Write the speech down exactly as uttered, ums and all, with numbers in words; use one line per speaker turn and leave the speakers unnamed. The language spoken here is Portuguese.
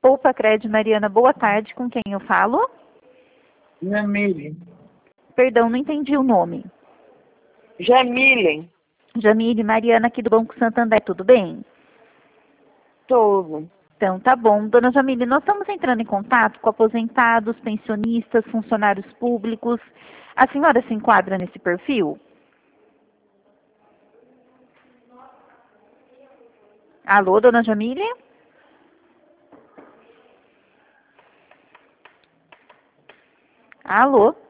Poupa Cred, Mariana, boa tarde. Com quem eu falo?
Jamile.
Perdão, não entendi o nome.
Jamile.
Jamile, Mariana, aqui do Banco Santander, tudo bem?
Tudo.
Então, tá bom. Dona Jamile, nós estamos entrando em contato com aposentados, pensionistas, funcionários públicos. A senhora se enquadra nesse perfil? Alô, dona Jamile? Alô?